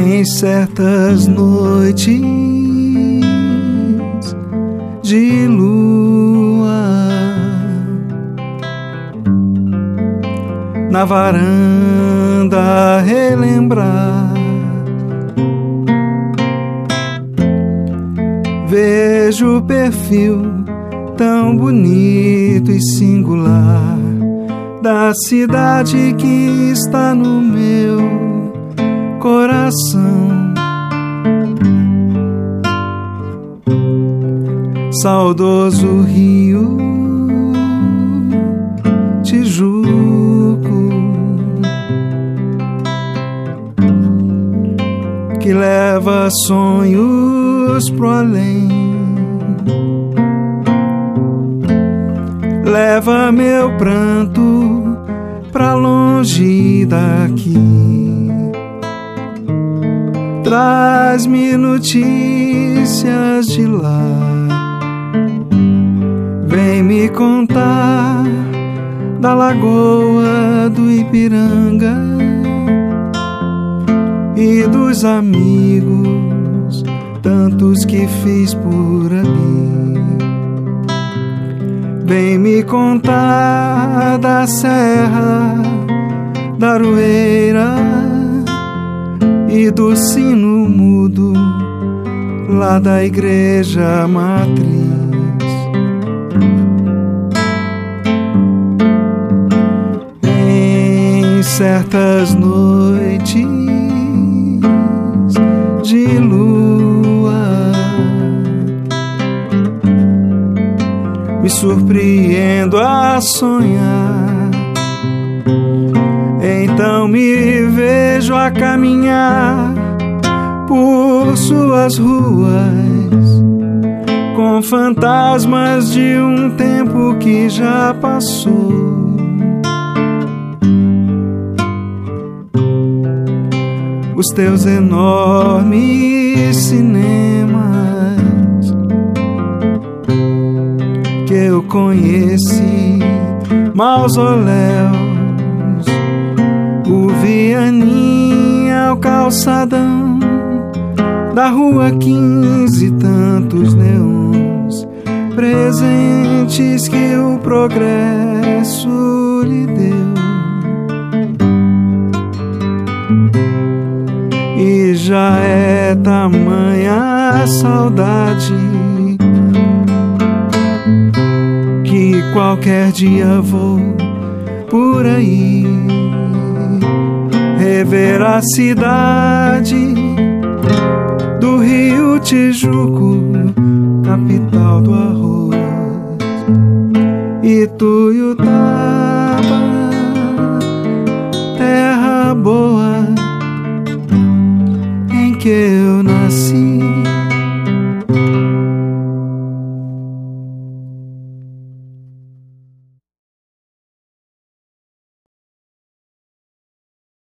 Em certas noites de lua, na varanda relembrar, vejo o perfil tão bonito e singular da cidade que está no meu coração. Saudoso Rio Tijuco, que leva sonhos pro além, leva meu pranto pra longe daqui, traz-me notícias de lá. Vem me contar da lagoa do Ipiranga e dos amigos, tantos que fiz por ali. Vem me contar da Serra da Aroeira e do sino mudo lá da igreja matriz. Em certas noites de lua, me surpreendo a sonhar, então me vejo a caminhar por suas ruas, com fantasmas de um tempo que já passou. Os teus enormes cinemas que eu conheci, mausoléus, o Vianinha, o calçadão da rua 15, tantos neons, presentes que o progresso lhe deu. E já é tamanha a saudade que qualquer dia vou por aí rever a cidade do Rio Tijuco, capital do arroz, Ituiutaba, terra boa em que eu nasci.